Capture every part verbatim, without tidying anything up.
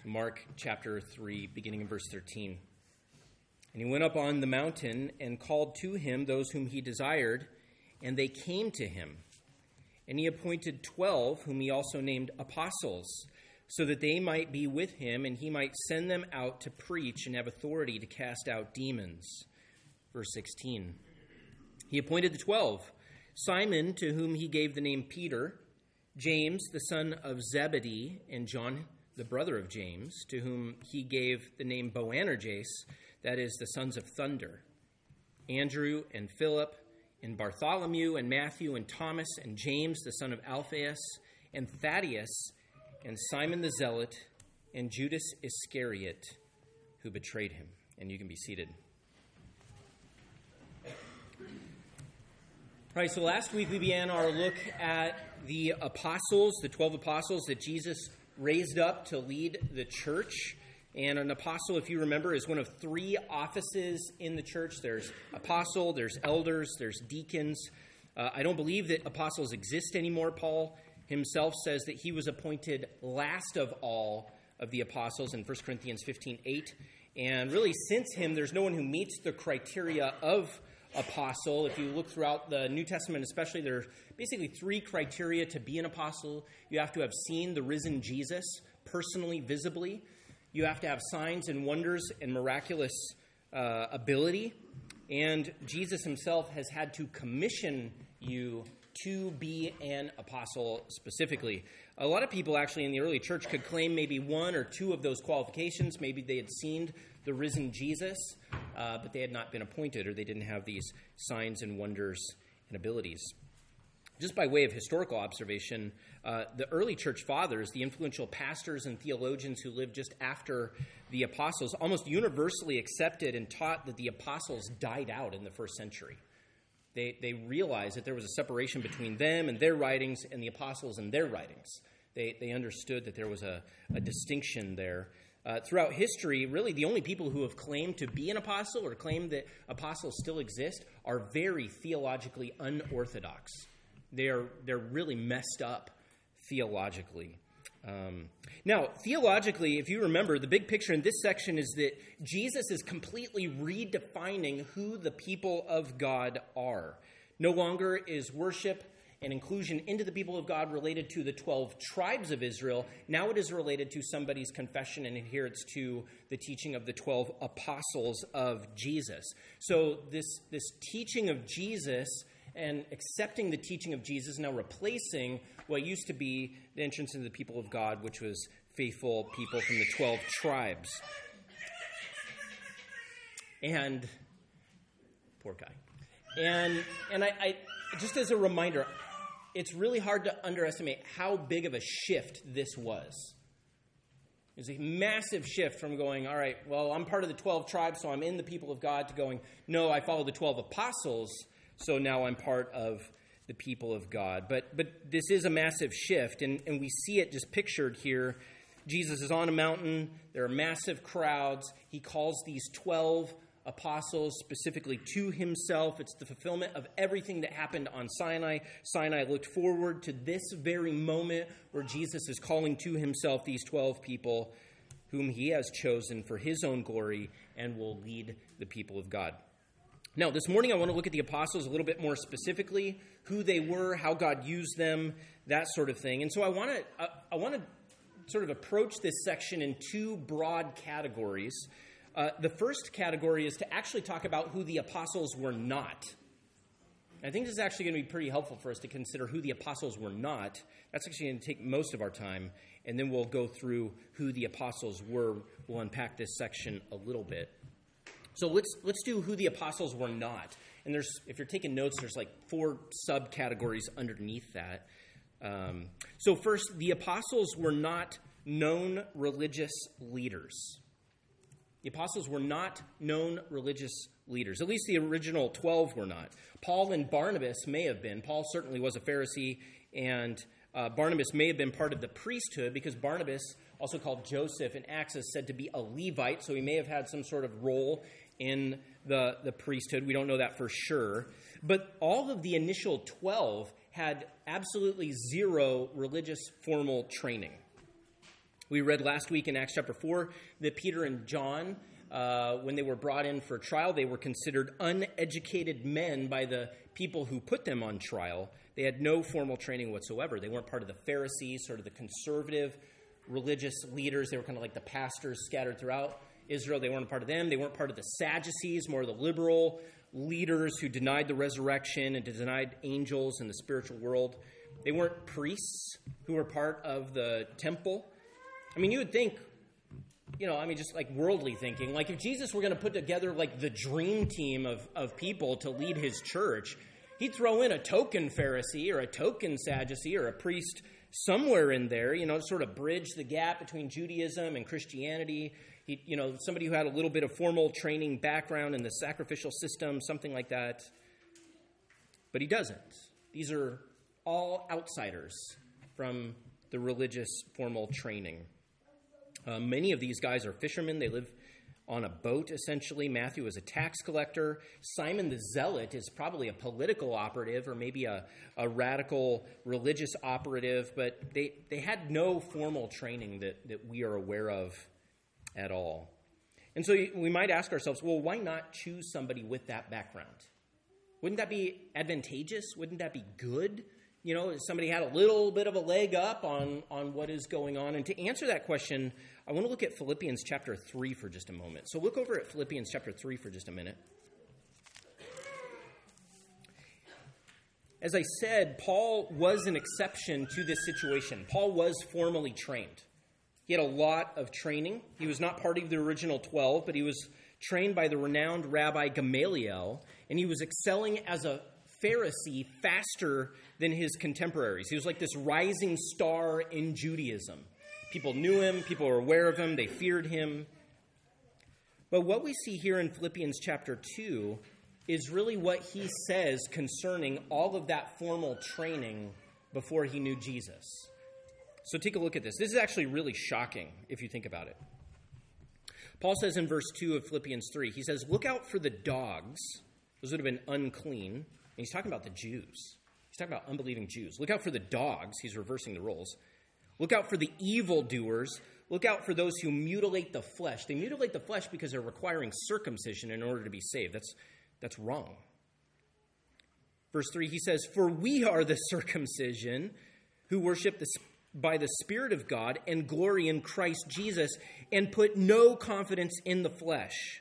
Mark chapter three, beginning in verse thirteen. And he went up on the mountain and called to him those whom he desired, and they came to him. And he appointed twelve, whom he also named apostles, so that they might be with him, and he might send them out to preach and have authority to cast out demons. Verse sixteen. He appointed the twelve, Simon, to whom he gave the name Peter, James, the son of Zebedee, and John, the brother of James, to whom he gave the name Boanerges, that is, the sons of thunder, Andrew and Philip, and Bartholomew and Matthew and Thomas and James, the son of Alphaeus, and Thaddeus, and Simon the Zealot, and Judas Iscariot, who betrayed him. And you can be seated. All right, so last week we began our look at the apostles, the twelve apostles that Jesus raised up to lead the church. And an apostle, if you remember, is one of three offices in the church. There's apostle, there's elders, there's deacons. Uh, I don't believe that apostles exist anymore. Paul himself says that he was appointed last of all of the apostles in First Corinthians fifteen eight. And really, since him, there's no one who meets the criteria of apostle. If you look throughout the New Testament especially, there are basically three criteria to be an apostle. You have to have seen the risen Jesus personally, visibly. You have to have signs and wonders and miraculous uh, ability. And Jesus himself has had to commission you to be an apostle specifically. A lot of people actually in the early church could claim maybe one or two of those qualifications. Maybe they had seen the risen Jesus, uh, but they had not been appointed, or they didn't have these signs and wonders and abilities. Just by way of historical observation, uh, the early church fathers, the influential pastors and theologians who lived just after the apostles, almost universally accepted and taught that the apostles died out in the first century. They they realized that there was a separation between them and their writings and the apostles and their writings. They they understood that there was a, a distinction there. Uh, throughout history, really the only people who have claimed to be an apostle or claimed that apostles still exist are very theologically unorthodox. They're they're really messed up theologically. Um, now, theologically, if you remember, the big picture in this section is that Jesus is completely redefining who the people of God are. No longer is worship and inclusion into the people of God related to the twelve tribes of Israel. Now it is related to somebody's confession and adherence to the teaching of the twelve apostles of Jesus. So this, this teaching of Jesus and accepting the teaching of Jesus, now replacing what used to be the entrance into the people of God, which was faithful people from the twelve tribes. And, poor guy. And and I, I just as a reminder, it's really hard to underestimate how big of a shift this was. It was a massive shift from going, all right, well, I'm part of the twelve tribes, so I'm in the people of God, to going, no, I follow the twelve apostles, so now I'm part of the people of God. But but this is a massive shift, and, and we see it just pictured here. Jesus is on a mountain. There are massive crowds. He calls these twelve apostles specifically to himself. It's the fulfillment of everything that happened on Sinai. Sinai looked forward to this very moment where Jesus is calling to himself these twelve people whom he has chosen for his own glory and will lead the people of God. Now, this morning I want to look at the apostles a little bit more specifically, who they were, how God used them, that sort of thing. And so I want to I, I want to sort of approach this section in two broad categories. Uh, the first category is to actually talk about who the apostles were not. I think this is actually going to be pretty helpful for us to consider who the apostles were not. That's actually going to take most of our time, and then we'll go through who the apostles were. We'll unpack this section a little bit. So let's let's do who the apostles were not. And there's, if you're taking notes, there's like four subcategories underneath that. Um, so first, the apostles were not known religious leaders. The apostles were not known religious leaders. At least the original twelve were not. Paul and Barnabas may have been. Paul certainly was a Pharisee, and uh, Barnabas may have been part of the priesthood, because Barnabas, also called Joseph in Acts, is said to be a Levite, so he may have had some sort of role in the, the priesthood. We don't know that for sure. But all of the initial twelve had absolutely zero religious formal training. We read last week in Acts chapter four that Peter and John, uh, when they were brought in for trial, they were considered uneducated men by the people who put them on trial. They had no formal training whatsoever. They weren't part of the Pharisees, sort of the conservative religious leaders. They were kind of like the pastors scattered throughout Israel. They weren't a part of them. They weren't part of the Sadducees, more of the liberal leaders who denied the resurrection and denied angels in the spiritual world. They weren't priests who were part of the temple. I mean, you would think, you know, I mean, just like worldly thinking, like if Jesus were going to put together like the dream team of, of people to lead his church, he'd throw in a token Pharisee or a token Sadducee or a priest somewhere in there, you know, to sort of bridge the gap between Judaism and Christianity. He, you know, somebody who had a little bit of formal training background in the sacrificial system, something like that. But he doesn't. These are all outsiders from the religious formal training. Uh, many of these guys are fishermen. They live on a boat, essentially. Matthew is a tax collector. Simon the Zealot is probably a political operative or maybe a, a radical religious operative, but they, they had no formal training that, that we are aware of at all. And so we might ask ourselves, well, why not choose somebody with that background? Wouldn't that be advantageous? Wouldn't that be good? You know, somebody had a little bit of a leg up on, on what is going on. And to answer that question, I want to look at Philippians chapter three for just a moment. So look over at Philippians chapter three for just a minute. As I said, Paul was an exception to this situation. Paul was formally trained. He had a lot of training. He was not part of the original twelve, but he was trained by the renowned Rabbi Gamaliel, and he was excelling as a Pharisee faster than his contemporaries. He was like this rising star in Judaism. People knew him. People were aware of him. They feared him. But what we see here in Philippians chapter two is really what he says concerning all of that formal training before he knew Jesus. So take a look at this. This is actually really shocking if you think about it. Paul says in verse two of Philippians three, he says, "Look out for the dogs." Those would have been unclean. And he's talking about the Jews. He's talking about unbelieving Jews. Look out for the dogs. He's reversing the roles. Look out for the evildoers. Look out for those who mutilate the flesh. They mutilate the flesh because they're requiring circumcision in order to be saved. That's, that's wrong. Verse three, he says, "For we are the circumcision who worship the, by the Spirit of God and glory in Christ Jesus and put no confidence in the flesh.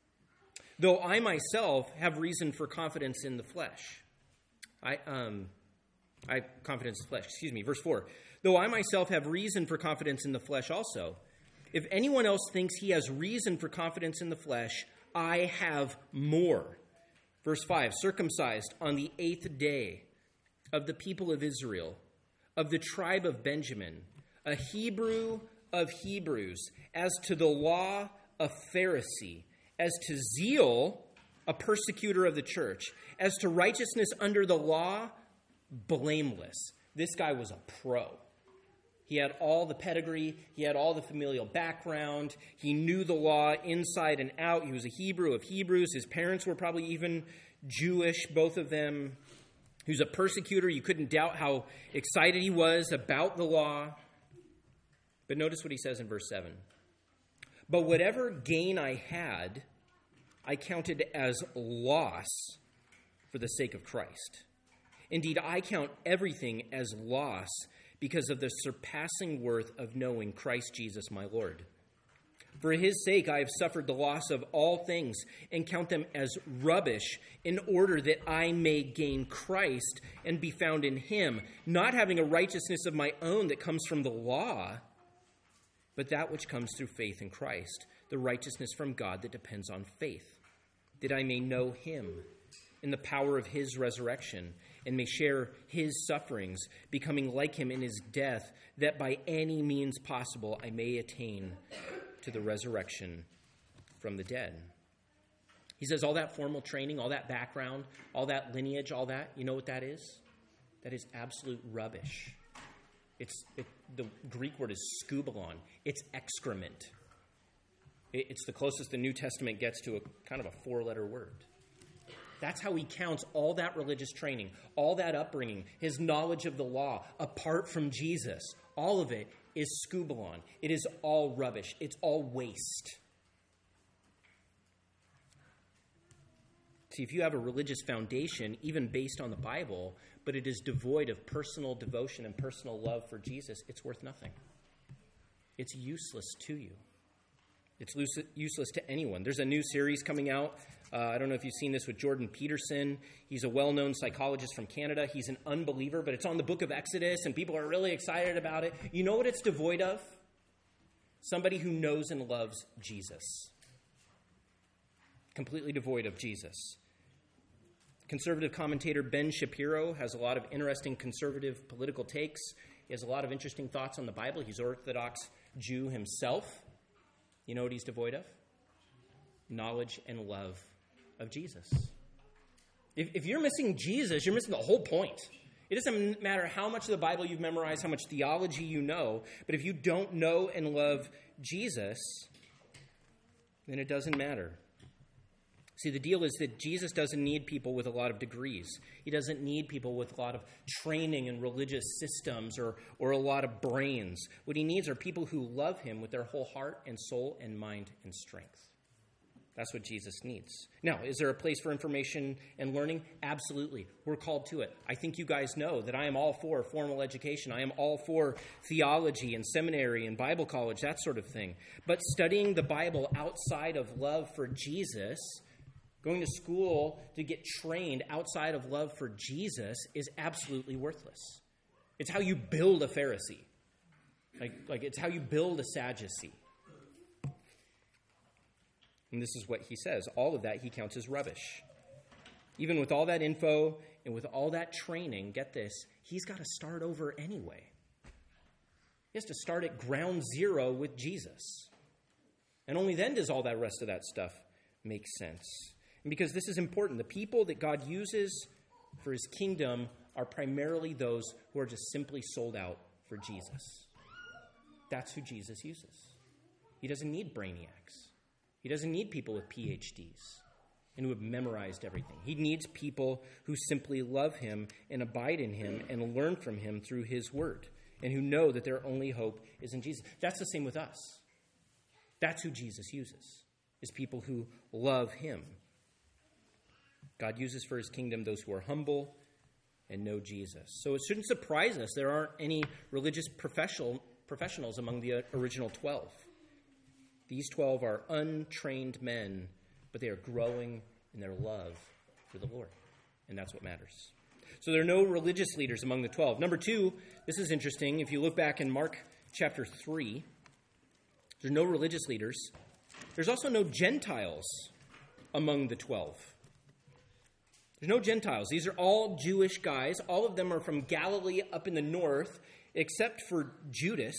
Though I myself have reason for confidence in the flesh." I um, I have confidence in the flesh. Excuse me. Verse four. "Though I myself have reason for confidence in the flesh also. If anyone else thinks he has reason for confidence in the flesh, I have more." Verse five. "Circumcised on the eighth day, of the people of Israel, of the tribe of Benjamin, a Hebrew of Hebrews, as to the law, a Pharisee, as to zeal, a persecutor of the church, as to righteousness under the law, blameless." This guy was a pro. He had all the pedigree. He had all the familial background. He knew the law inside and out. He was a Hebrew of Hebrews. His parents were probably even Jewish, both of them. He was a persecutor. You couldn't doubt how excited he was about the law. But notice what he says in verse seven. "But whatever gain I had, I counted as loss for the sake of Christ. Indeed, I count everything as loss because of the surpassing worth of knowing Christ Jesus my Lord. For his sake I have suffered the loss of all things and count them as rubbish in order that I may gain Christ and be found in him, not having a righteousness of my own that comes from the law, but that which comes through faith in Christ, the righteousness from God that depends on faith, that I may know him in the power of his resurrection and may share his sufferings, becoming like him in his death, that by any means possible I may attain to the resurrection from the dead." He says all that formal training, all that background, all that lineage, all that, you know what that is? That is absolute rubbish. It's it, the Greek word is skubalon. It's excrement. It, it's the closest the New Testament gets to a kind of a four-letter word. That's how he counts all that religious training, all that upbringing, his knowledge of the law, apart from Jesus. All of it is scubalon. It is all rubbish. It's all waste. See, if you have a religious foundation, even based on the Bible, but it is devoid of personal devotion and personal love for Jesus, it's worth nothing. It's useless to you. It's useless to anyone. There's a new series coming out. Uh, I don't know if you've seen this with Jordan Peterson. He's a well-known psychologist from Canada. He's an unbeliever, but it's on the book of Exodus, and people are really excited about it. You know what it's devoid of? Somebody who knows and loves Jesus. Completely devoid of Jesus. Conservative commentator Ben Shapiro has a lot of interesting conservative political takes. He has a lot of interesting thoughts on the Bible. He's an Orthodox Jew himself. You know what he's devoid of? Knowledge and love of Jesus. If, if you're missing Jesus, you're missing the whole point. It doesn't matter how much of the Bible you've memorized, how much theology you know, but if you don't know and love Jesus, then it doesn't matter. See, the deal is that Jesus doesn't need people with a lot of degrees. He doesn't need people with a lot of training in religious systems or, or a lot of brains. What he needs are people who love him with their whole heart and soul and mind and strength. That's what Jesus needs. Now, is there a place for information and learning? Absolutely. We're called to it. I think you guys know that I am all for formal education. I am all for theology and seminary and Bible college, that sort of thing. But studying the Bible outside of love for Jesus, going to school to get trained outside of love for Jesus, is absolutely worthless. It's how you build a Pharisee. Like, like it's how you build a Sadducee. And this is what he says. All of that he counts as rubbish. Even with all that info and with all that training, get this, he's got to start over anyway. He has to start at ground zero with Jesus. And only then does all that rest of that stuff make sense. And because this is important, the people that God uses for his kingdom are primarily those who are just simply sold out for Jesus. That's who Jesus uses. He doesn't need brainiacs. He doesn't need people with P H Ds and who have memorized everything. He needs people who simply love him and abide in him and learn from him through his word, and who know that their only hope is in Jesus. That's the same with us. That's who Jesus uses, is people who love him. God uses for his kingdom those who are humble and know Jesus. So it shouldn't surprise us there aren't any religious professional, professionals among the original twelve. These twelve are untrained men, but they are growing in their love for the Lord. And that's what matters. So there are no religious leaders among the twelve. Number two, this is interesting. If you look back in Mark chapter three, there's no religious leaders. There's also no Gentiles among the twelve. There's no Gentiles. These are all Jewish guys. All of them are from Galilee up in the north, except for Judas.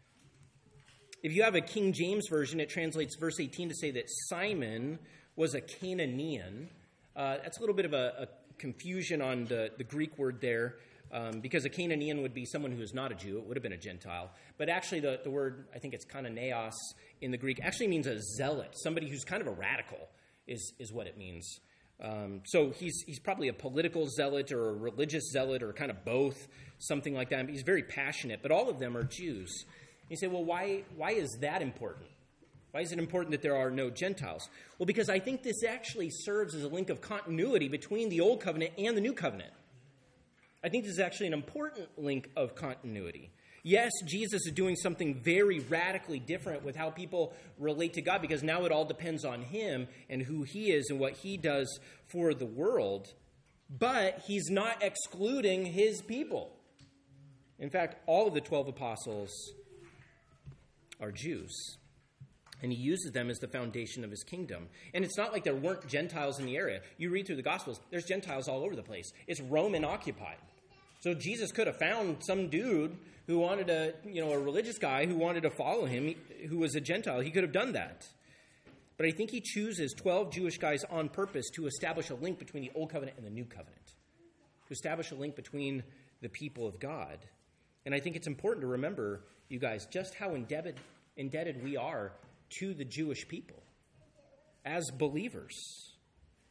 If you have a King James version, it translates verse eighteen to say that Simon was a Canaanian. Uh, that's a little bit of a, a confusion on the, the Greek word there, um, because a Canaanian would be someone who is not a Jew. It would have been a Gentile. But actually the, the word, I think it's kananeos in the Greek, actually means a zealot, somebody who's kind of a radical is, is what it means. Um, so he's he's probably a political zealot or a religious zealot or kind of both, something like that. He's very passionate, but all of them are Jews. You say, well, why why is that important? Why is it important that there are no Gentiles? Well, because I think this actually serves as a link of continuity between the Old Covenant and the New Covenant. I think this is actually an important link of continuity. Yes, Jesus is doing something very radically different with how people relate to God, because now it all depends on him and who he is and what he does for the world. But he's not excluding his people. In fact, all of the twelve apostles are Jews. And he uses them as the foundation of his kingdom. And it's not like there weren't Gentiles in the area. You read through the Gospels, there's Gentiles all over the place. It's Roman occupied. So Jesus could have found some dude who wanted to, you know, a religious guy who wanted to follow him, who was a Gentile. He could have done that. But I think he chooses twelve Jewish guys on purpose to establish a link between the Old Covenant and the New Covenant, to establish a link between the people of God. And I think it's important to remember, you guys, just how indebted, indebted we are to the Jewish people as believers.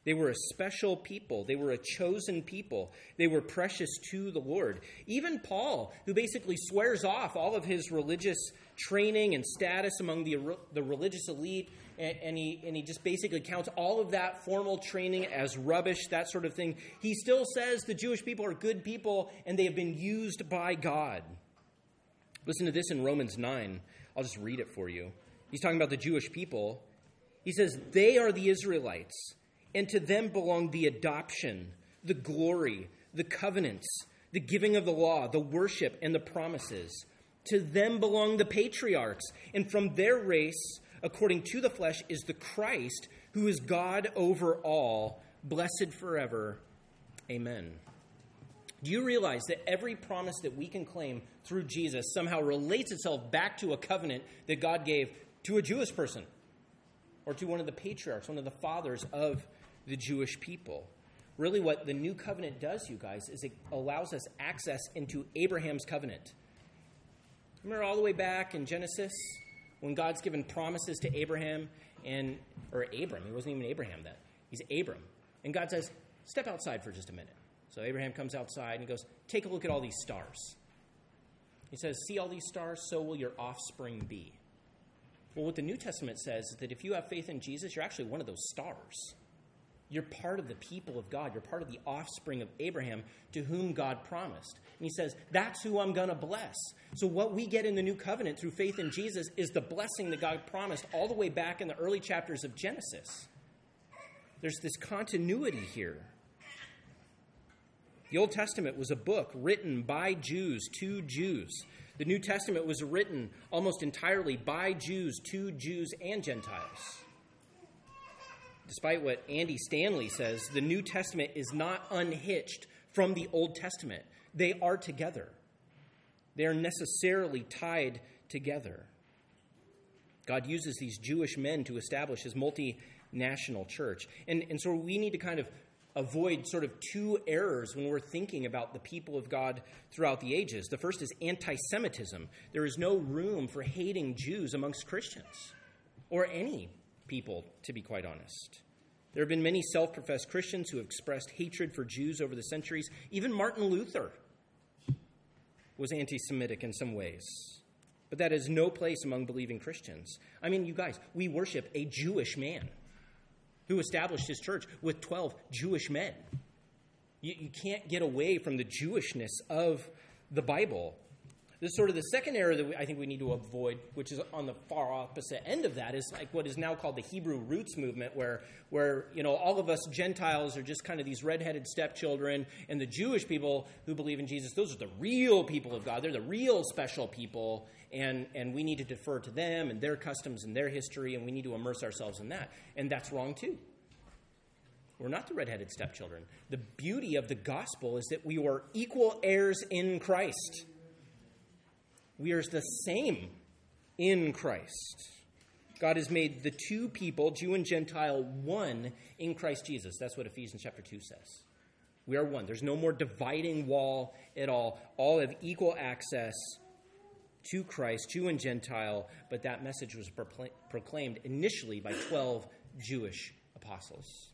They were a special people. They were a chosen people. They were precious to the Lord. Even Paul, who basically swears off all of his religious training and status among the, the religious elite, and, and, he, and he just basically counts all of that formal training as rubbish, that sort of thing. He still says the Jewish people are good people and they have been used by God. Listen to this in Romans nine. I'll just read it for you. He's talking about the Jewish people. He says, they are the Israelites, and to them belong the adoption, the glory, the covenants, the giving of the law, the worship, and the promises. To them belong the patriarchs, and from their race, according to the flesh, is the Christ, who is God over all, blessed forever. Amen. Do you realize that every promise that we can claim through Jesus somehow relates itself back to a covenant that God gave to a Jewish person, or to one of the patriarchs, one of the fathers of the Jewish people? Really what the new covenant does, you guys, is it allows us access into Abraham's covenant. Remember all the way back in Genesis when God's given promises to Abraham and, or Abram, he wasn't even Abraham then, he's Abram. And God says, step outside for just a minute. So Abraham comes outside and he goes, take a look at all these stars. He says, see all these stars, so will your offspring be. Well, what the New Testament says is that if you have faith in Jesus, you're actually one of those stars. You're part of the people of God. You're part of the offspring of Abraham to whom God promised. And he says, that's who I'm going to bless. So what we get in the new covenant through faith in Jesus is the blessing that God promised all the way back in the early chapters of Genesis. There's this continuity here. The Old Testament was a book written by Jews to Jews. The New Testament was written almost entirely by Jews to Jews and Gentiles. Despite what Andy Stanley says, the New Testament is not unhitched from the Old Testament. They are together. They are necessarily tied together. God uses these Jewish men to establish his multinational church. And, and so we need to kind of avoid sort of two errors when we're thinking about the people of God throughout the ages. The first is anti-Semitism. There is no room for hating Jews amongst Christians, or any people, to be quite honest. There have been many self-professed Christians who have expressed hatred for Jews over the centuries. Even Martin Luther was anti-Semitic in some ways. But that has no place among believing Christians. I mean, you guys, we worship a Jewish man who established his church with twelve Jewish men. You, you can't get away from the Jewishness of the Bible. This is sort of the second error that we, I think we need to avoid, which is on the far opposite end of that, is like what is now called the Hebrew roots movement, where, where you know, all of us Gentiles are just kind of these redheaded stepchildren, and the Jewish people who believe in Jesus, those are the real people of God. They're the real special people, and, and we need to defer to them and their customs and their history, and we need to immerse ourselves in that. And that's wrong, too. We're not the redheaded stepchildren. The beauty of the gospel is that we are equal heirs in Christ. We are the same in Christ. God has made the two people, Jew and Gentile, one in Christ Jesus. That's what Ephesians chapter two says. We are one. There's no more dividing wall at all. All have equal access to Christ, Jew and Gentile, but that message was procl- proclaimed initially by twelve Jewish apostles.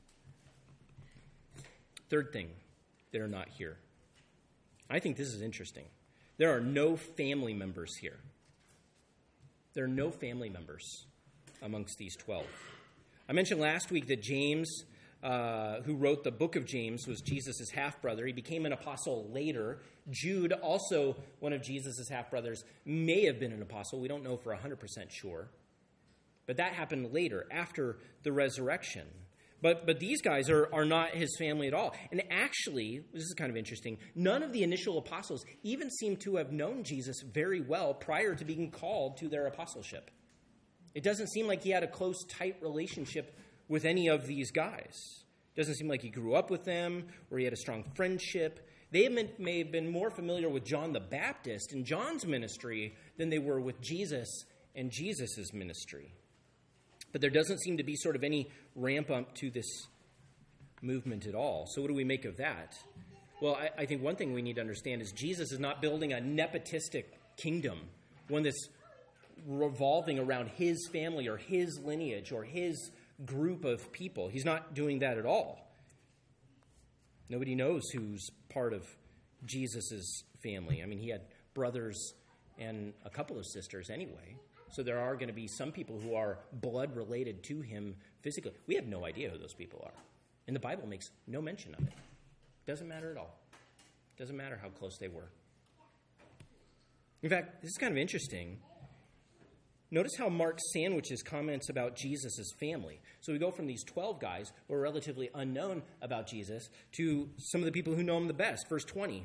Third thing that are not here. I think this is interesting. There are no family members here. There are no family members amongst these twelve. I mentioned last week that James, uh, who wrote the book of James, was Jesus' half-brother. He became an apostle later. Jude, also one of Jesus' half-brothers, may have been an apostle. We don't know for one hundred percent sure. But that happened later, after the resurrection. But but these guys are, are not his family at all. And actually, this is kind of interesting, none of the initial apostles even seem to have known Jesus very well prior to being called to their apostleship. It doesn't seem like he had a close, tight relationship with any of these guys. It doesn't seem like he grew up with them or he had a strong friendship. They may have been more familiar with John the Baptist and John's ministry than they were with Jesus and Jesus' ministry. But there doesn't seem to be sort of any ramp up to this movement at all. So what do we make of that? Well, I, I think one thing we need to understand is Jesus is not building a nepotistic kingdom, one that's revolving around his family or his lineage or his group of people. He's not doing that at all. Nobody knows who's part of Jesus' family. I mean, he had brothers and a couple of sisters anyway. So there are going to be some people who are blood related to him physically. We have no idea who those people are. And the Bible makes no mention of it. Doesn't matter at all. Doesn't matter how close they were. In fact, this is kind of interesting. Notice how Mark sandwiches comments about Jesus' family. So we go from these twelve guys who are relatively unknown about Jesus to some of the people who know him the best. Verse twenty.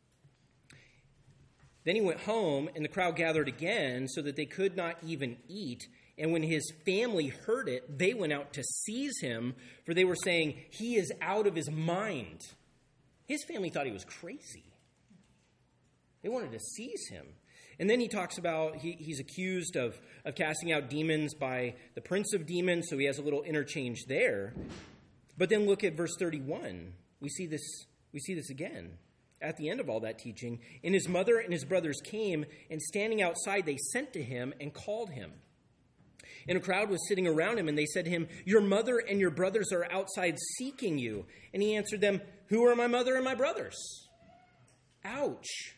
Then he went home, and the crowd gathered again so that they could not even eat. And when his family heard it, they went out to seize him, for they were saying, he is out of his mind. His family thought he was crazy. They wanted to seize him. And then he talks about, he, he's accused of, of casting out demons by the prince of demons, so he has a little interchange there. But then look at verse thirty-one. We see this, we see this again. At the end of all that teaching, and his mother and his brothers came, and standing outside, they sent to him and called him. And a crowd was sitting around him, and they said to him, your mother and your brothers are outside seeking you. And he answered them, who are my mother and my brothers? Ouch.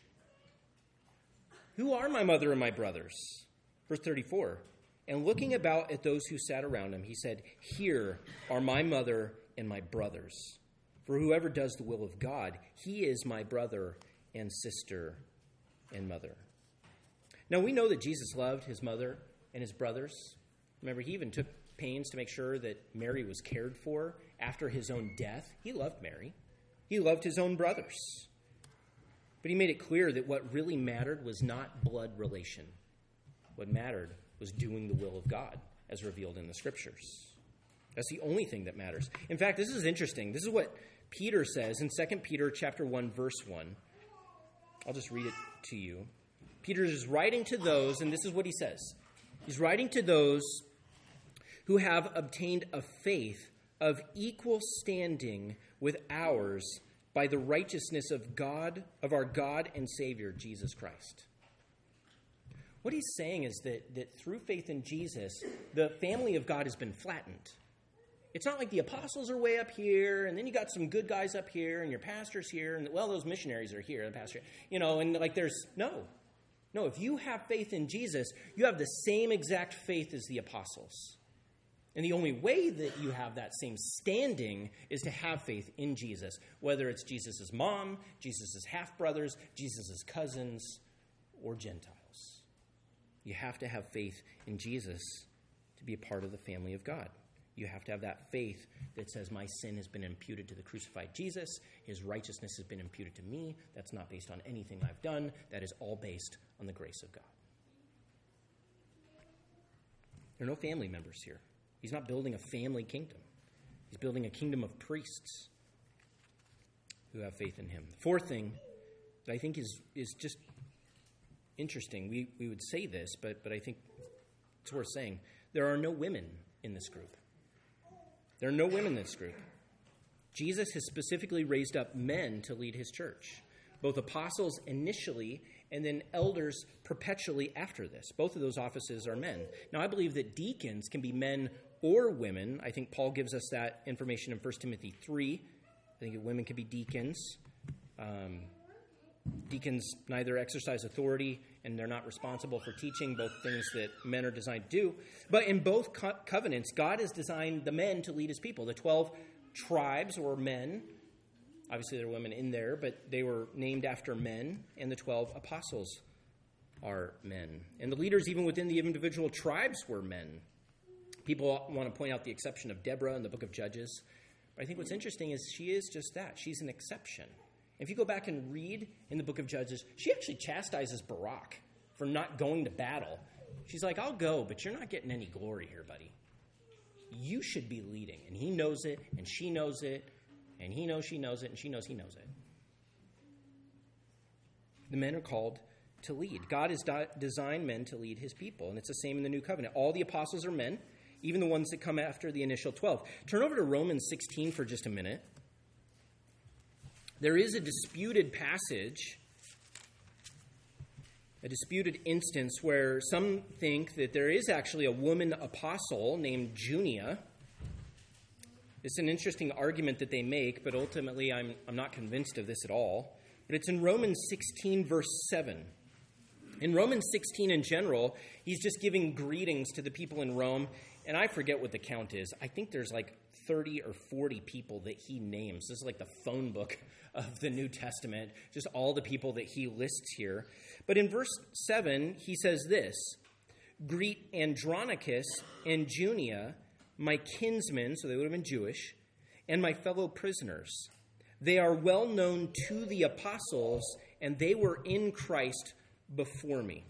Who are my mother and my brothers? Verse thirty-four. And looking about at those who sat around him, he said, here are my mother and my brothers. For whoever does the will of God, he is my brother and sister and mother. Now we know that Jesus loved his mother and his brothers. Remember, he even took pains to make sure that Mary was cared for after his own death. He loved Mary. He loved his own brothers. But he made it clear that what really mattered was not blood relation. What mattered was doing the will of God, as revealed in the Scriptures. That's the only thing that matters. In fact, this is interesting. This is what Peter says in Second Peter chapter one, verse one. I'll just read it to you. Peter is writing to those, and this is what he says. He's writing to those who have obtained a faith of equal standing with ours by the righteousness of God, of our God and Savior, Jesus Christ. What he's saying is that, that through faith in Jesus, the family of God has been flattened. It's not like the apostles are way up here, and then you got some good guys up here, and your pastor's here, and well, those missionaries are here, the pastor, you know, and like there's, no. No, if you have faith in Jesus, you have the same exact faith as the apostles. And the only way that you have that same standing is to have faith in Jesus, whether it's Jesus' mom, Jesus' half-brothers, Jesus' cousins, or Gentiles. You have to have faith in Jesus to be a part of the family of God. You have to have that faith that says, my sin has been imputed to the crucified Jesus. His righteousness has been imputed to me. That's not based on anything I've done. That is all based on the grace of God. There are no family members here. He's not building a family kingdom. He's building a kingdom of priests who have faith in him. The fourth thing that I think is, is just interesting. We, we would say this, but, but I think it's worth saying. There are no women in this group. There are no women in this group. Jesus has specifically raised up men to lead his church, both apostles initially and then elders perpetually after this. Both of those offices are men. Now, I believe that deacons can be men or women. I think Paul gives us that information in First Timothy three. I think that women can be deacons. Um, deacons neither exercise authority and they're not responsible for teaching, both things that men are designed to do. But in both co- covenants, God has designed the men to lead his people. The twelve tribes were men. Obviously, there are women in there, but they were named after men, and the twelve apostles are men. And the leaders, even within the individual tribes, were men. People want to point out the exception of Deborah in the book of Judges. But I think what's interesting is she is just that. She's an exception. If you go back and read in the book of Judges, she actually chastises Barak for not going to battle. She's like, I'll go, but you're not getting any glory here, buddy. You should be leading. And he knows it, and she knows it, and he knows she knows it, and she knows he knows it. The men are called to lead. God has di- designed men to lead his people, and it's the same in the new covenant. All the apostles are men, even the ones that come after the initial twelve. Turn over to Romans sixteen for just a minute. There is a disputed passage, a disputed instance where some think that there is actually a woman apostle named Junia. It's an interesting argument that they make, but ultimately I'm, I'm not convinced of this at all. But it's in Romans sixteen, verse seven. In Romans sixteen in general, he's just giving greetings to the people in Rome. And I forget what the count is. I think there's like thirty or forty people that he names. This is like the phone book of the New Testament, just all the people that he lists here. But in verse seven, he says this, "Greet Andronicus and Junia, my kinsmen," so they would have been Jewish, "and my fellow prisoners. They are well known to the apostles, and they were in Christ before me."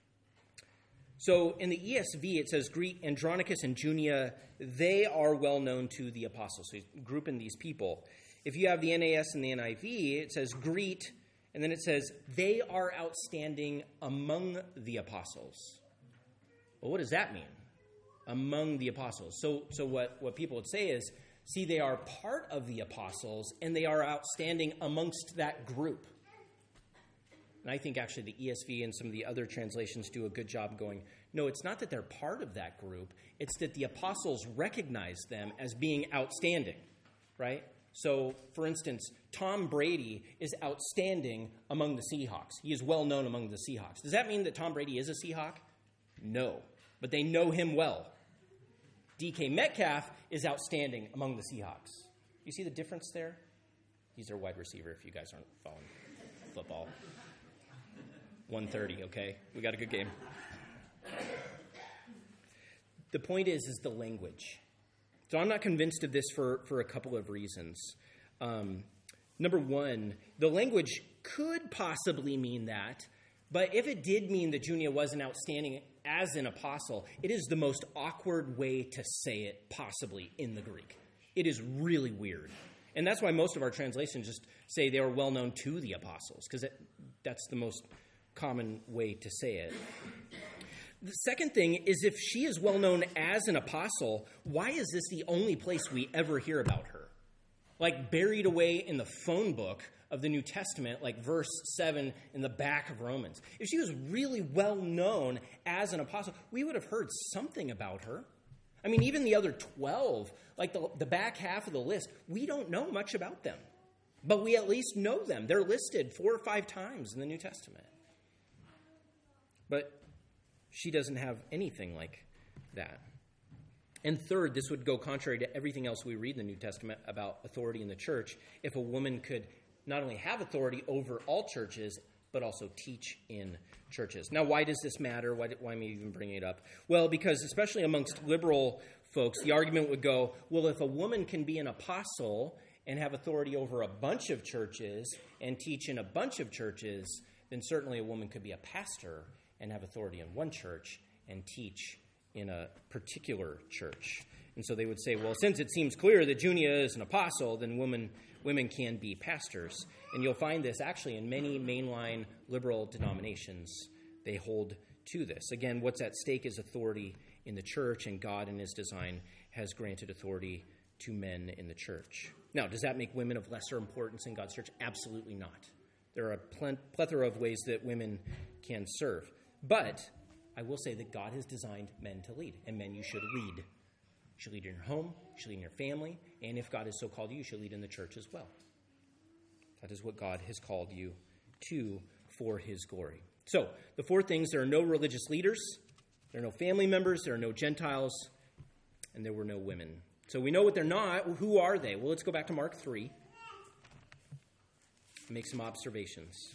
So in the E S V, it says, "Greet Andronicus and Junia, they are well known to the apostles." So he's grouping these people. If you have the N A S and the N I V, it says, "Greet," and then it says, "They are outstanding among the apostles." Well, what does that mean? Among the apostles. So so what, what people would say is, see, they are part of the apostles, and they are outstanding amongst that group. And I think actually the E S V and some of the other translations do a good job going, no, it's not that they're part of that group. It's that the apostles recognize them as being outstanding, right? So, for instance, Tom Brady is outstanding among the Seahawks. He is well known among the Seahawks. Does that mean that Tom Brady is a Seahawk? No, but they know him well. D K Metcalf is outstanding among the Seahawks. You see the difference there? He's their wide receiver if you guys aren't following football. one thirty, okay? We got a good game. The point is, is the language. So I'm not convinced of this for, for a couple of reasons. Um, number one, the language could possibly mean that, but if it did mean that Junia wasn't outstanding as an apostle, it is the most awkward way to say it possibly in the Greek. It is really weird. And that's why most of our translations just say they were well known to the apostles, because that's the most common way to say it. The second thing is, if she is well known as an apostle, why is this the only place we ever hear about her? Like buried away in the phone book of the New Testament, like verse seven in the back of Romans. If she was really well known as an apostle, we would have heard something about her. I mean, even the other twelve, like the, the back half of the list, we don't know much about them. But we at least know them. They're listed four or five times in the New Testament. But she doesn't have anything like that. And third, this would go contrary to everything else we read in the New Testament about authority in the church. If a woman could not only have authority over all churches, but also teach in churches. Now, why does this matter? Why, why am I even bringing it up? Well, because especially amongst liberal folks, the argument would go, well, if a woman can be an apostle and have authority over a bunch of churches and teach in a bunch of churches, then certainly a woman could be a pastor and have authority in one church and teach in a particular church. And so they would say, well, since it seems clear that Junia is an apostle, then women women can be pastors. And you'll find this actually in many mainline liberal denominations. They hold to this. Again, what's at stake is authority in the church, and God in his design has granted authority to men in the church. Now, does that make women of lesser importance in God's church? Absolutely not. There are a plethora of ways that women can serve. But I will say that God has designed men to lead, and men, you should lead. You should lead in your home, you should lead in your family, and if God has so called you, you should lead in the church as well. That is what God has called you to for his glory. So, the four things: there are no religious leaders, there are no family members, there are no Gentiles, and there were no women. So we know what they're not. Who are they? Well, let's go back to Mark three and make some observations.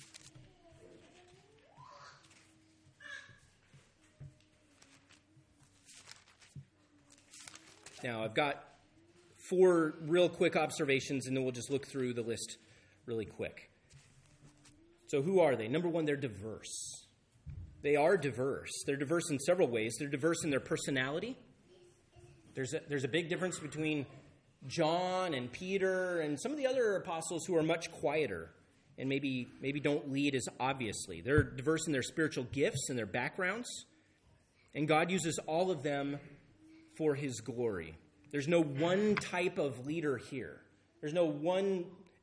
Now, I've got four real quick observations, and then we'll just look through the list really quick. So who are they? Number one, they're diverse. They are diverse. They're diverse in several ways. They're diverse in their personality. There's a, there's a big difference between John and Peter and some of the other apostles who are much quieter and maybe, maybe don't lead as obviously. They're diverse in their spiritual gifts and their backgrounds, and God uses all of them for his glory. There's no one type of leader here. There's no one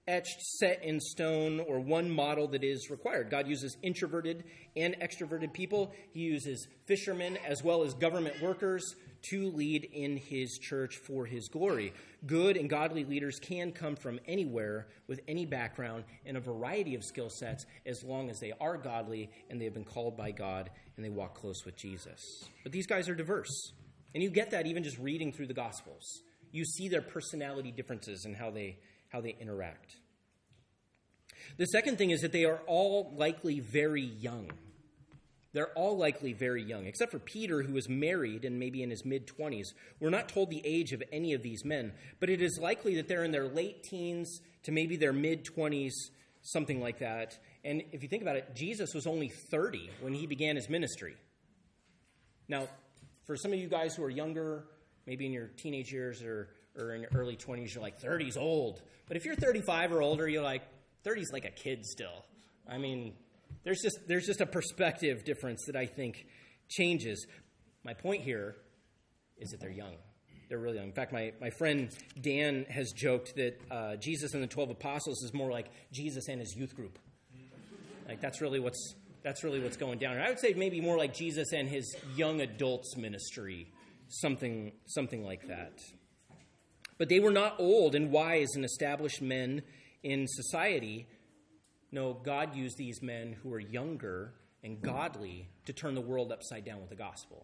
etched, set in stone, or one model that is required. God uses introverted and extroverted people. He uses fishermen as well as government workers to lead in his church for his glory. Good and godly leaders can come from anywhere with any background and a variety of skill sets as long as they are godly and they have been called by God and they walk close with Jesus. But these guys are diverse. And you get that even just reading through the Gospels. You see their personality differences and how they how they interact. The second thing is that they are all likely very young. They're all likely very young, except for Peter, who is married and maybe in his mid-twenties. We're not told the age of any of these men, but it is likely that they're in their late teens to maybe their mid-twenties, something like that. And if you think about it, Jesus was only thirty when he began his ministry. Now, for some of you guys who are younger, maybe in your teenage years or, or in your early twenties, you're like, thirty's old. But if you're thirty-five or older, you're like, thirty's like a kid still. I mean, there's just there's just a perspective difference that I think changes. My point here is that they're young. They're really young. In fact, my, my friend Dan has joked that uh, Jesus and the twelve apostles is more like Jesus and his youth group. Like that's really what's that's really what's going down. And I would say maybe more like Jesus and his young adults ministry, something something like that. But they were not old and wise and established men in society. No, God used these men who were younger and godly to turn the world upside down with the gospel.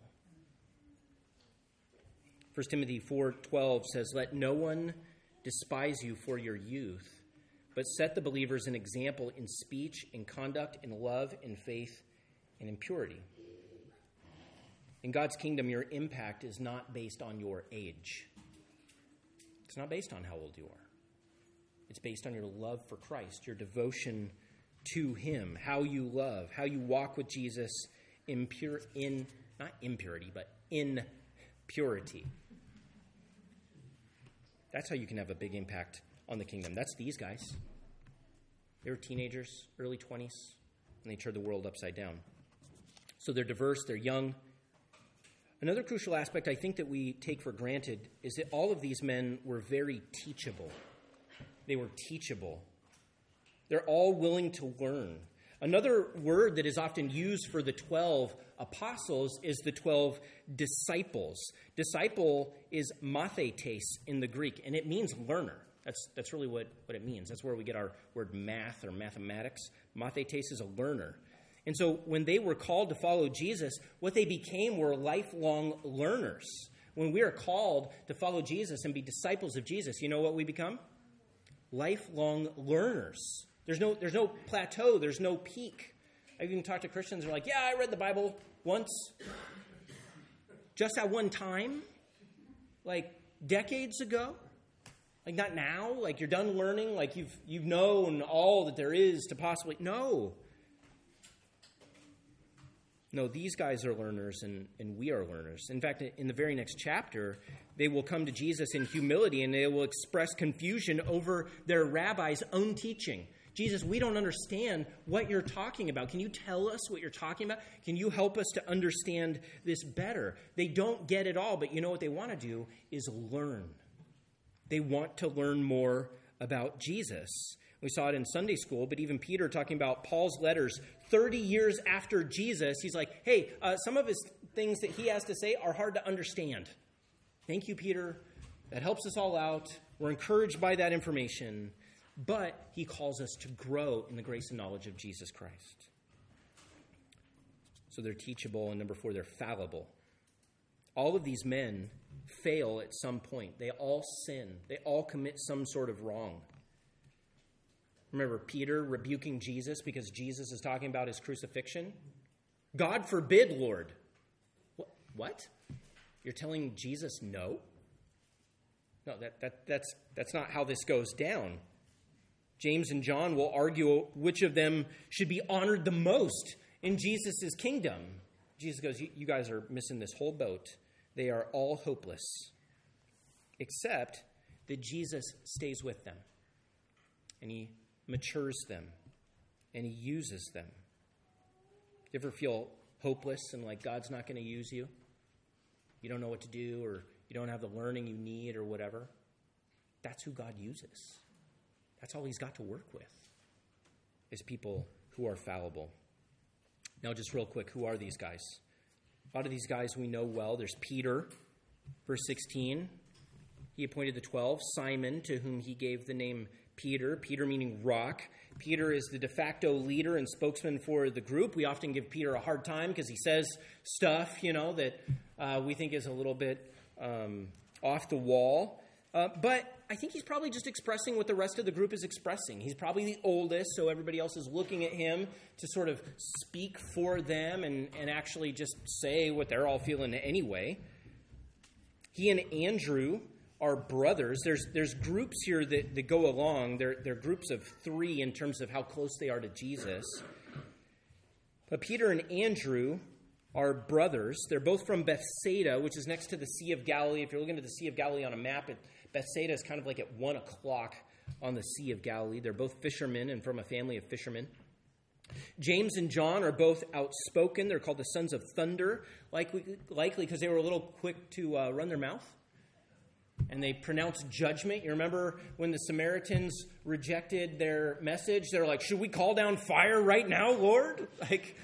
First Timothy four twelve says, "Let no one despise you for your youth, but set the believers an example in speech, in conduct, in love, in faith, and in purity." In God's kingdom, your impact is not based on your age. It's not based on how old you are. It's based on your love for Christ, your devotion to him, how you love, how you walk with Jesus in pure, in not impurity, but in purity. That's how you can have a big impact on the kingdom. That's these guys. They were teenagers, early twenties, and they turned the world upside down. So they're diverse, they're young. Another crucial aspect I think that we take for granted is that all of these men were very teachable. They were teachable. They're all willing to learn. Another word that is often used for the twelve apostles is the twelve disciples. Disciple is mathetes in the Greek, and it means learner. That's that's really what, what it means. That's where we get our word math or mathematics. Mathetes is a learner. And so when they were called to follow Jesus, what they became were lifelong learners. When we are called to follow Jesus and be disciples of Jesus, you know what we become? Lifelong learners. There's no there's no plateau. There's no peak. I've even talked to Christians who are like, yeah, I read the Bible once. Just at one time. Like decades ago. Like not now. Like you're done learning. Like you've you've known all that there is to possibly. No. No, these guys are learners and, and we are learners. In fact, in the very next chapter, they will come to Jesus in humility and they will express confusion over their rabbi's own teaching. Jesus, we don't understand what you're talking about. Can you tell us what you're talking about? Can you help us to understand this better? They don't get it all, but you know what they want to do is learn. They want to learn more about Jesus. We saw it in Sunday school, but even Peter talking about Paul's letters thirty years after Jesus, he's like, hey, uh, some of his things that he has to say are hard to understand. Thank you, Peter. That helps us all out. We're encouraged by that information. But he calls us to grow in the grace and knowledge of Jesus Christ. So they're teachable, and number four, they're fallible. All of these men fail at some point. They all sin. They all commit some sort of wrong. Remember Peter rebuking Jesus because Jesus is talking about his crucifixion? God forbid, Lord. What? You're telling Jesus no? No, that, that, that's, that's not how this goes down. James and John will argue which of them should be honored the most in Jesus' kingdom. Jesus goes, you guys are missing this whole boat. They are all hopeless, except that Jesus stays with them, and he matures them, and he uses them. You ever feel hopeless and like God's not going to use you? You don't know what to do, or you don't have the learning you need, or whatever? That's who God uses. That's all he's got to work with, is people who are fallible. Now, just real quick, who are these guys? A lot of these guys we know well. There's Peter, verse sixteen. He appointed the twelve. Simon, to whom he gave the name Peter, Peter meaning rock. Peter is the de facto leader and spokesman for the group. We often give Peter a hard time because he says stuff, you know, that uh, we think is a little bit um, off the wall. Uh, but I think he's probably just expressing what the rest of the group is expressing. He's probably the oldest, so everybody else is looking at him to sort of speak for them and, and actually just say what they're all feeling anyway. He and Andrew are brothers. There's there's groups here that, that go along. They're, they're groups of three in terms of how close they are to Jesus. But Peter and Andrew are brothers. They're both from Bethsaida, which is next to the Sea of Galilee. If you're looking at the Sea of Galilee on a map, it, Bethsaida is kind of like at one o'clock on the Sea of Galilee. They're both fishermen and from a family of fishermen. James and John are both outspoken. They're called the sons of thunder, likely because they were a little quick to uh, run their mouth. And they pronounced judgment. You remember when the Samaritans rejected their message? They're like, should we call down fire right now, Lord? Like,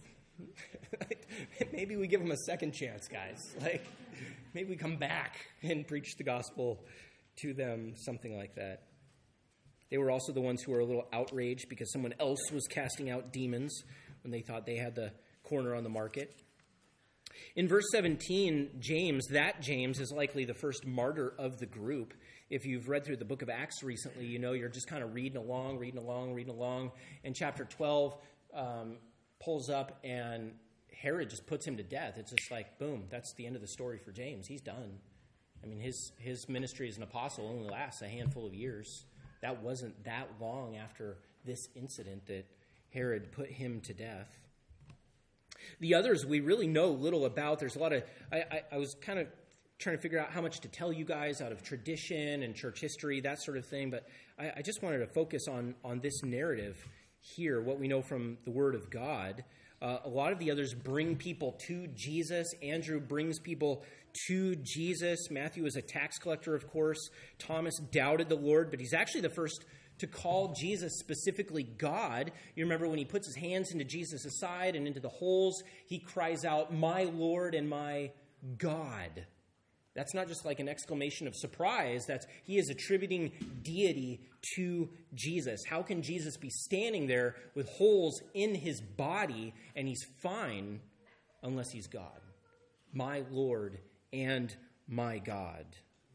maybe we give them a second chance, guys. Like, maybe we come back and preach the gospel to them, something like that. They were also the ones who were a little outraged because someone else was casting out demons when they thought they had the corner on the market. In verse seventeen, James, that James, is likely the first martyr of the group. If you've read through the book of Acts recently, you know you're just kind of reading along, reading along, reading along. And chapter twelve um, pulls up and Herod just puts him to death. It's just like, boom, that's the end of the story for James. He's done. I mean, his, his ministry as an apostle only lasts a handful of years. That wasn't that long after this incident that Herod put him to death. The others we really know little about. There's a lot of, I, I, I was kind of trying to figure out how much to tell you guys out of tradition and church history, that sort of thing. But I, I just wanted to focus on, on this narrative here, what we know from the Word of God. Uh, a lot of the others bring people to Jesus. Andrew brings people to Jesus. Matthew is a tax collector, of course. Thomas doubted the Lord, but he's actually the first to call Jesus specifically God. You remember when he puts his hands into Jesus' side and into the holes, he cries out, "My Lord and my God." That's not just like an exclamation of surprise. That's he is attributing deity to Jesus. How can Jesus be standing there with holes in his body and he's fine unless he's God? My Lord and my God.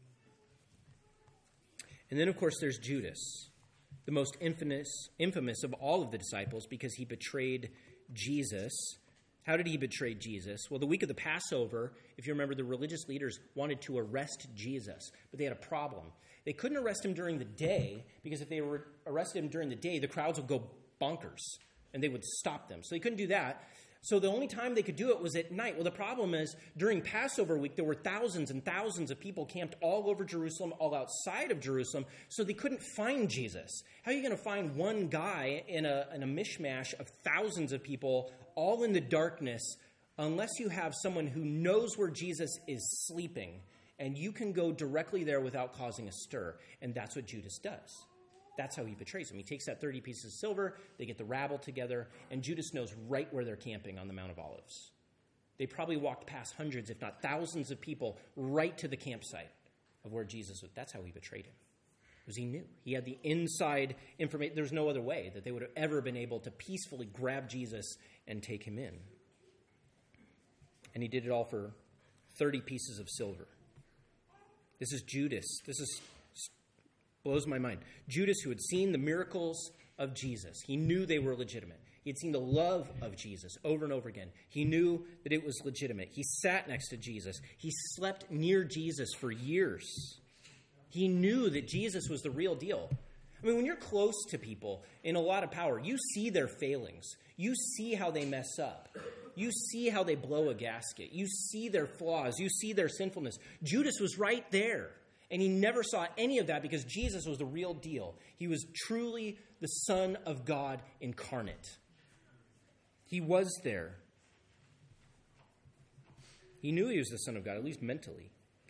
And then, of course, there's Judas, the most infamous, infamous of all of the disciples because he betrayed Jesus. How did he betray Jesus? Well, the week of the Passover, if you remember, the religious leaders wanted to arrest Jesus, but they had a problem. They couldn't arrest him during the day because if they were arrested him during the day, the crowds would go bonkers and they would stop them. So they couldn't do that. So the only time they could do it was at night. Well, the problem is during Passover week, there were thousands and thousands of people camped all over Jerusalem, all outside of Jerusalem, so they couldn't find Jesus. How are you going to find one guy in a, in a mishmash of thousands of people all in the darkness unless you have someone who knows where Jesus is sleeping and you can go directly there without causing a stir? And that's what Judas does. That's how he betrays him. He takes that thirty pieces of silver, they get the rabble together, and Judas knows right where they're camping on the Mount of Olives. They probably walked past hundreds, if not thousands of people, right to the campsite of where Jesus was. That's how he betrayed him. Because he knew. He had the inside information. There's no other way that they would have ever been able to peacefully grab Jesus and take him in. And he did it all for thirty pieces of silver. This is Judas. This is blows my mind. Judas, who had seen the miracles of Jesus. He knew they were legitimate. He had seen the love of Jesus over and over again. He knew that it was legitimate. He sat next to Jesus. He slept near Jesus for years. He knew that Jesus was the real deal. I mean, when you're close to people in a lot of power, you see their failings. You see how they mess up. You see how they blow a gasket. You see their flaws. You see their sinfulness. Judas was right there. And he never saw any of that because Jesus was the real deal. He was truly the Son of God incarnate. He was there. He knew he was the Son of God, at least mentally.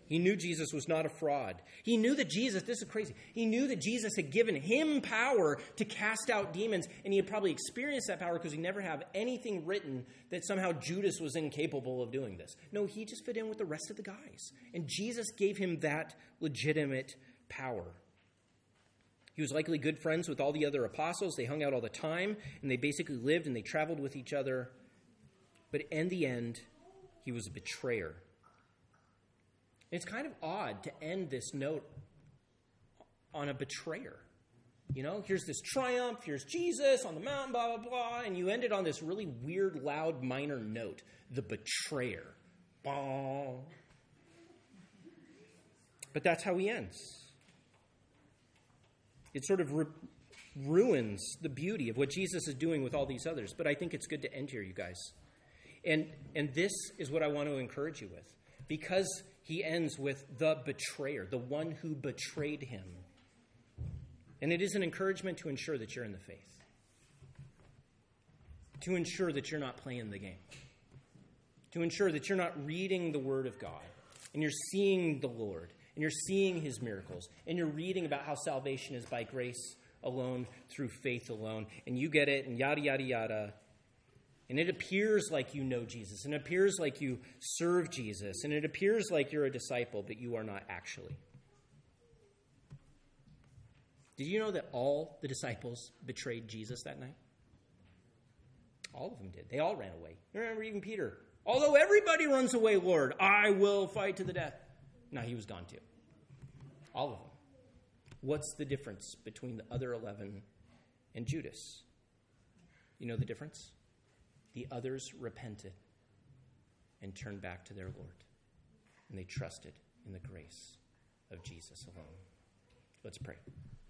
He knew Jesus was not a fraud. He knew that Jesus, this is crazy, he knew that Jesus had given him power to cast out demons, and he had probably experienced that power because he never had anything written that somehow Judas was incapable of doing this. No, he just fit in with the rest of the guys. And Jesus gave him that legitimate power. He was likely good friends with all the other apostles. They hung out all the time, and they basically lived and they traveled with each other. But in the end, he was a betrayer. It's kind of odd to end this note on a betrayer. You know, here's this triumph, here's Jesus on the mountain, blah, blah, blah, and you end it on this really weird, loud, minor note, the betrayer. Bah. But that's how he ends. It sort of ru- ruins the beauty of what Jesus is doing with all these others, but I think it's good to end here, you guys. And, and this is what I want to encourage you with, because he ends with the betrayer, the one who betrayed him. And it is an encouragement to ensure that you're in the faith, to ensure that you're not playing the game, to ensure that you're not reading the Word of God, and you're seeing the Lord, and you're seeing his miracles, and you're reading about how salvation is by grace alone, through faith alone, and you get it, and yada, yada, yada. And it appears like you know Jesus, and it appears like you serve Jesus, and it appears like you're a disciple, but you are not actually. Did you know that all the disciples betrayed Jesus that night? All of them did. They all ran away. You remember even Peter. Although everybody runs away, Lord, I will fight to the death. No, he was gone too. All of them. What's the difference between the other eleven and Judas? You know the difference? The others repented and turned back to their Lord. And they trusted in the grace of Jesus alone. Let's pray.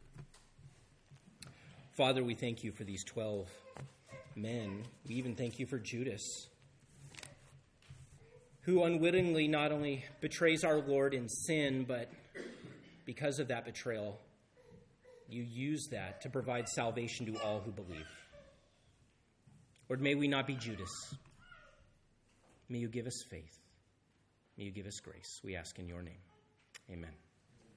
Father, we thank you for these twelve men. We even thank you for Judas, who unwittingly not only betrays our Lord in sin, but because of that betrayal, you use that to provide salvation to all who believe. Lord, may we not be Judas. May you give us faith. May you give us grace. We ask in your name.